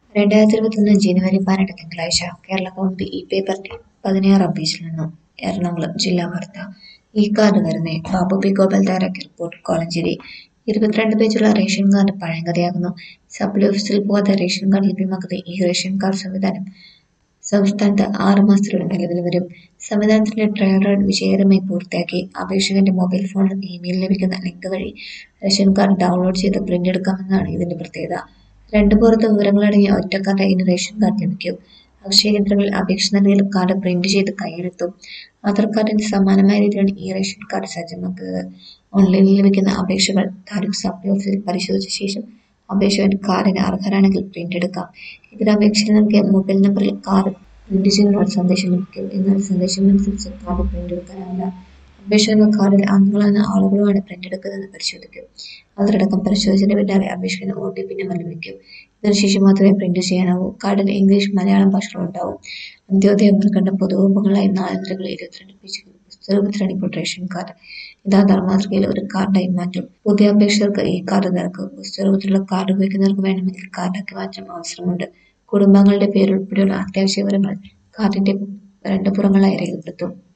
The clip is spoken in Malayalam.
2021 ജനുവരി 12 തിങ്കളാഴ്ച കേരളകൗമുദി ഈ പേപ്പറിന്റെ 16-ാം പേജിൽ നിന്നും എറണാകുളം ജില്ലാ വാർത്ത. ഈ കാർഡ് വരുന്നേ ബാബു പി ഗോപാൽ തയ്യാറാക്കിയ റിപ്പോർട്ട്. കോലഞ്ചേരി 22 പേജുള്ള റേഷൻ കാർഡ് പഴങ്കഥയാകുന്നു. സപ്ലൈ ഓഫീസിൽ പോകാതെ റേഷൻ കാർഡ് ലഭ്യമാക്കുന്ന ഈ റേഷൻ കാർഡ് സംവിധാനം സംസ്ഥാനത്ത് 6 മാസത്തിനുള്ളിൽ നിലവിൽ വരും. സംവിധാനത്തിന്റെ ട്രയൽ റൺ വിജയകരമായി പൂർത്തിയാക്കി. അപേക്ഷകന്റെ മൊബൈൽ ഫോണിലും ഇമെയിലിൽ ലഭിക്കുന്ന ലിങ്ക് വഴി റേഷൻ കാർഡ് ഡൗൺലോഡ് ചെയ്ത് പ്രിന്റ് എടുക്കാമെന്നതാണ് ഇതിന്റെ പ്രത്യേകത. 2 പുറത്ത് വിവരങ്ങളടങ്ങിയ ഒറ്റ കാർഡായി ഇനി റേഷൻ കാർഡ് ലഭിക്കും. അക്ഷയ കേന്ദ്രങ്ങളിൽ അപേക്ഷ നൽകിയാൽ കാർഡ് പ്രിന്റ് ചെയ്ത് കയ്യിലെത്തും. ആധാർ കാർഡിന് സമാനമായ രീതിയിലാണ് ഈ റേഷൻ കാർഡ് സജ്ജമാക്കുന്നത്. ഓൺലൈനിൽ ലഭിക്കുന്ന അപേക്ഷകൾ താലൂക്ക് സപ്ലൈ ഓഫീസിൽ പരിശോധിച്ച ശേഷം അപേക്ഷകൻ കാർഡിന് അർഹരാണെങ്കിൽ പ്രിന്റ് എടുക്കാം. ഇതിന് അപേക്ഷയിൽ നൽകിയ മൊബൈൽ നമ്പറിൽ കാർഡ് പ്രിന്റ് ചെയ്യുവാനുള്ള സന്ദേശം ലഭിക്കും. എന്നാൽ സന്ദേശമനുസരിച്ച് കാർഡ് പ്രിന്റ് എടുക്കാനാവില്ല. അപേക്ഷകന്റെ കാർഡിൽ അംഗങ്ങളാകുന്ന ആളുകളുമാണ് പ്രിന്റ് എടുക്കുന്നതെന്ന് പരിശോധിക്കും. അതിലടക്കം പരിശോധിച്ചതിന് പിന്നാലെ അപേക്ഷകന് OTP നമ്പർ ലഭിക്കും. ഇതിനുശേഷം മാത്രമേ പ്രിന്റ് ചെയ്യാനാവൂ. കാർഡിൽ ഇംഗ്ലീഷ്, മലയാളം ഭാഷകൾ ഉണ്ടാവും. അന്ത്യോദയ, മുൻഗണന പൊതുവകുപ്പുകളായി 4 നിരകളിൽ 22 പേജുകൾ പുസ്തകരൂപത്തിലാണ് ഇപ്പോൾ റേഷൻ കാർഡ്. ഇത് ആധാർ മാതൃകയിൽ ഒരു കാർഡായി മാറ്റും. പുതിയ അപേക്ഷകർക്ക് ഈ കാർഡ് നൽകും. പുസ്തകരൂപത്തിലുള്ള കാർഡ് ഉപയോഗിക്കുന്നവർക്ക് വേണമെങ്കിൽ കാർഡാക്കി മാറ്റാൻ അവസരമുണ്ട്. കുടുംബാംഗങ്ങളുടെ പേരുൾപ്പെടെയുള്ള അത്യാവശ്യ വിവരങ്ങൾ കാർഡിന്റെ 2 പുറങ്ങളിലായി രേഖപ്പെടുത്തും.